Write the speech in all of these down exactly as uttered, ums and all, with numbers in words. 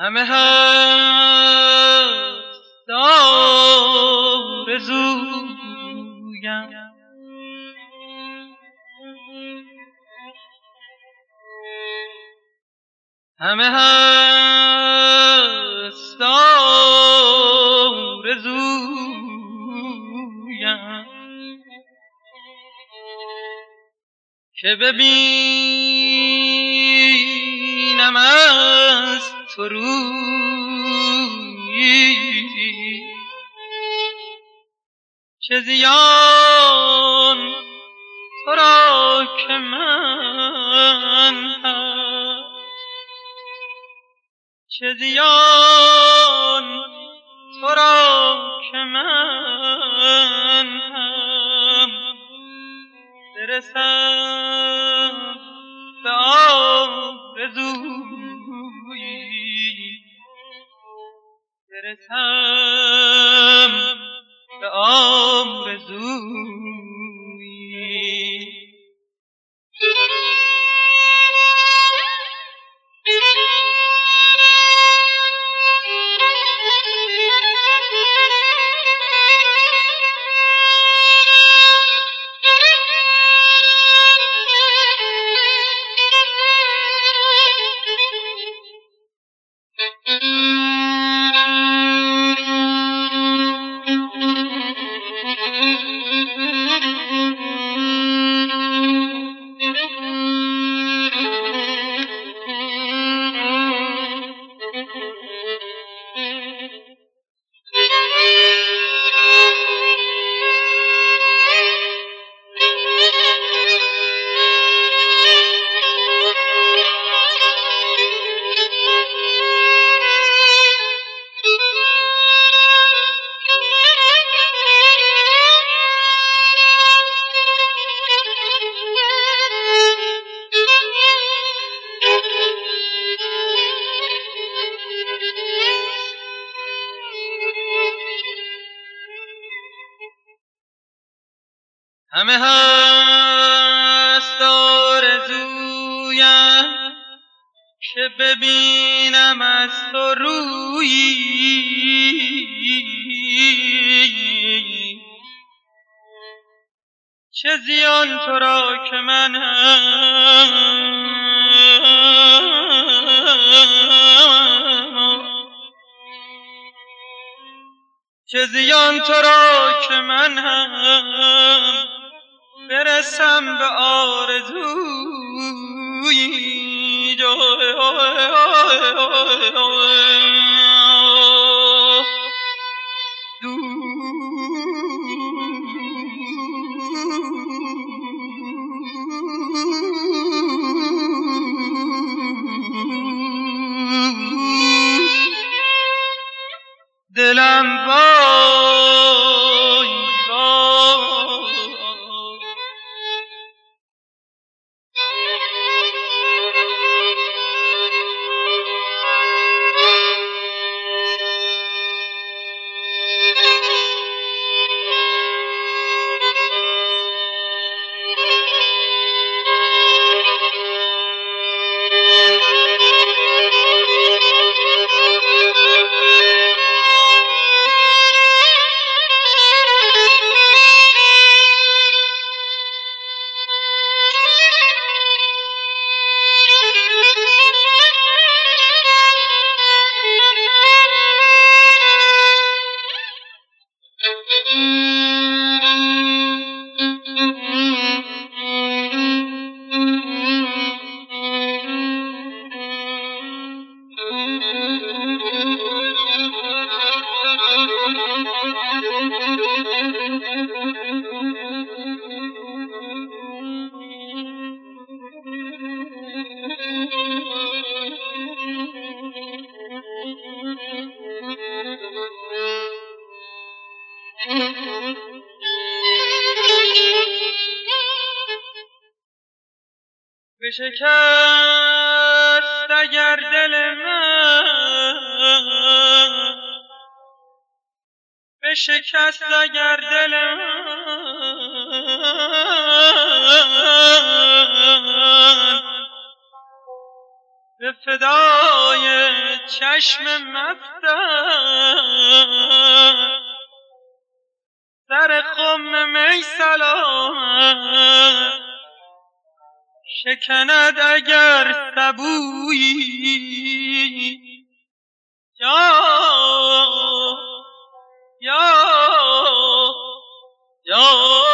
همه هست آرزویم، همه هست آرزویم که ببینم از تو رویی، چه زیان تو را که من هم، چه زیان تو را که من هم برسم به آرزویی، برسم به آرزویی. همه هست آرزویم که ببینم از تو رویی، چه زیان تو را که من هم، چه زیان تو را که من هم برسم به آرزویی. دلم وای وای بشکست اگر دل من، بشکست اگر دل من، به فدای چشم مستم سر خم می سلامت شکند اگر سبویی یا یا یا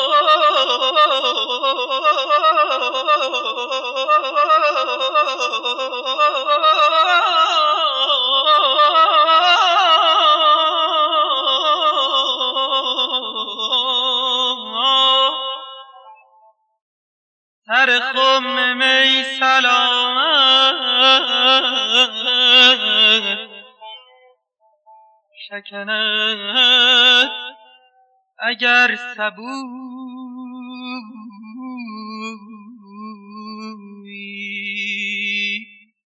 سر خم می سلامت شکند اگر سبویی.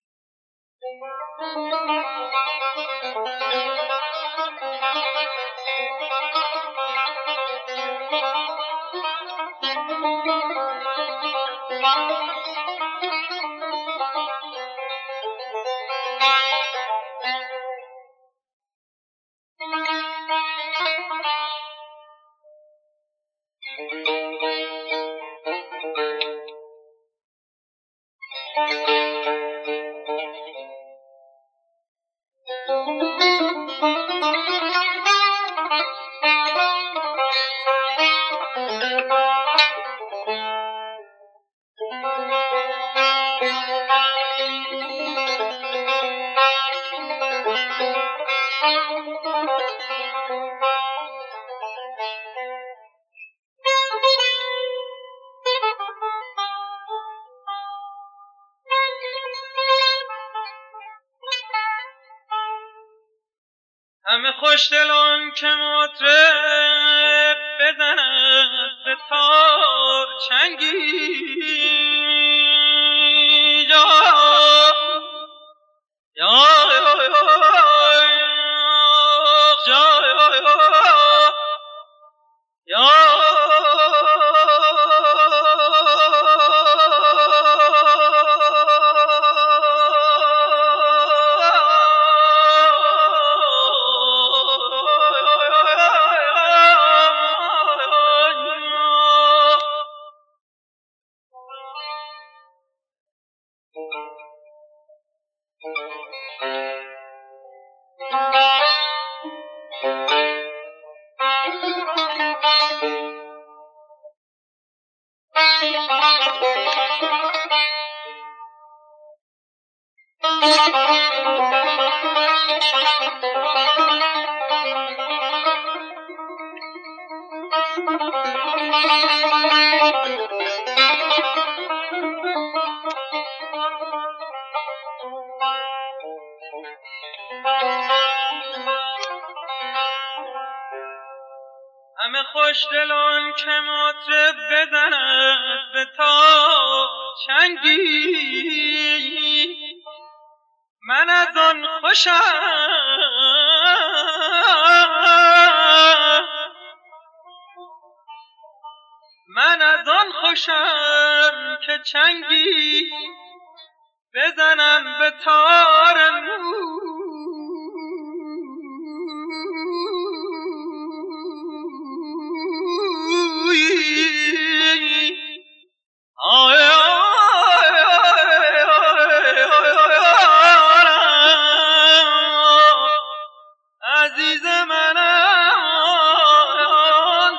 همه خوشدلان که مطرب بزند به تار چنگی یا یا یا همه خوشدلان که مطرب بزند به تار چنگی من از آن خوشم من از آن خوشم که چنگی بزنم به تار موی عزیز منم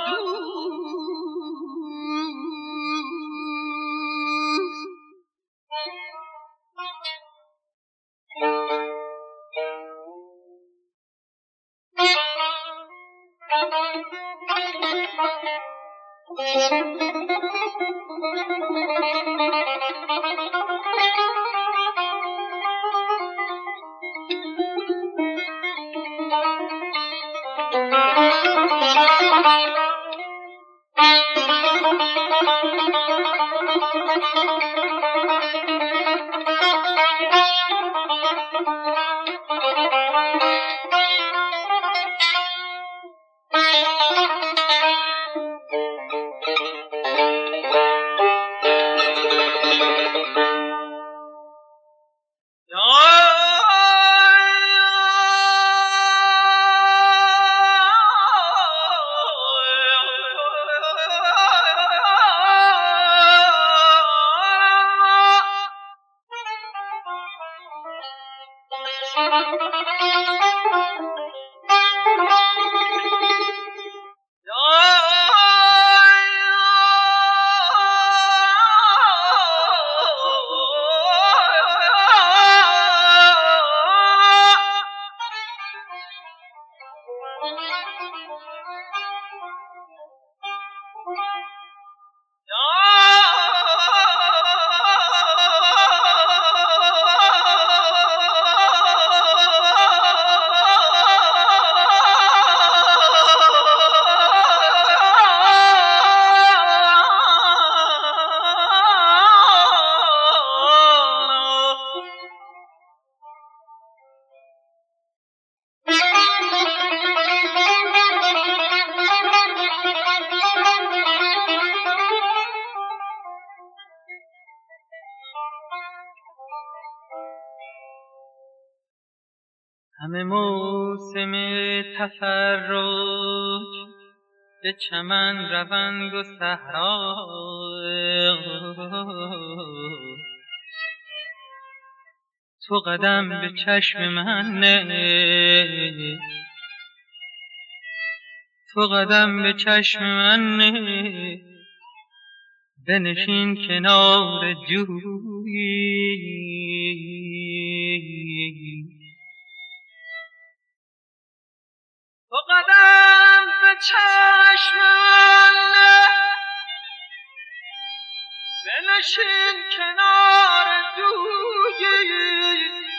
همه موسم تفرج به چمن روند و صحرا، تو قدم به چشم من نه، تو قدم به چشم من نه، بنشین کنار جویی. تو قدم به چشم من نه، بنشین کنار جویی.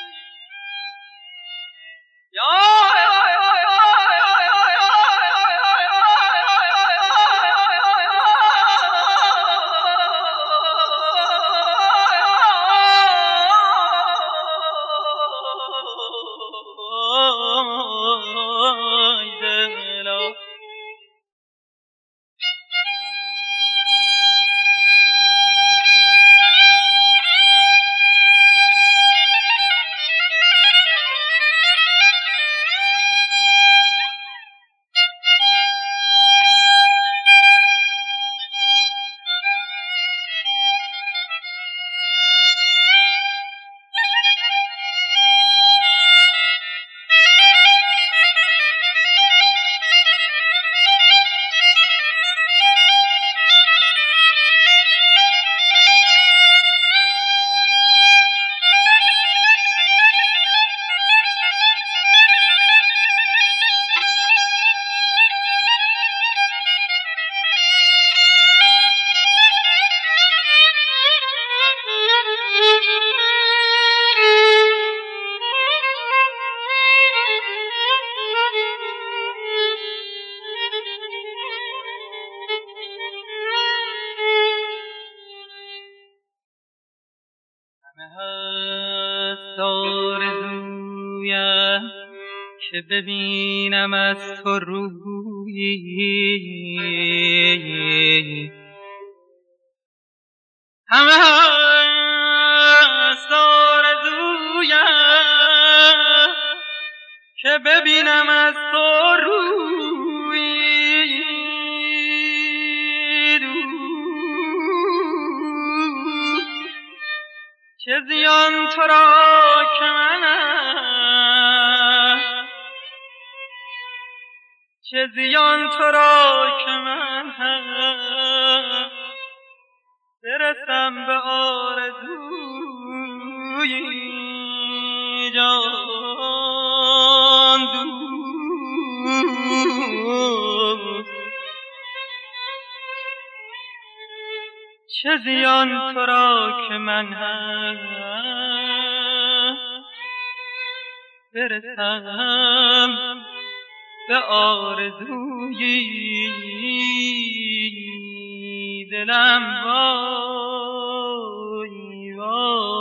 آرزویم که ببینم از تو رویی، همه هست آرزویم که ببینم از تو رویی. چه زیان تو را که منم، چه زیان تو را که من هم برسم به آرزوی جان دوست. چه زیان تو را که من هم برسم به آرزویی دلم وای وای.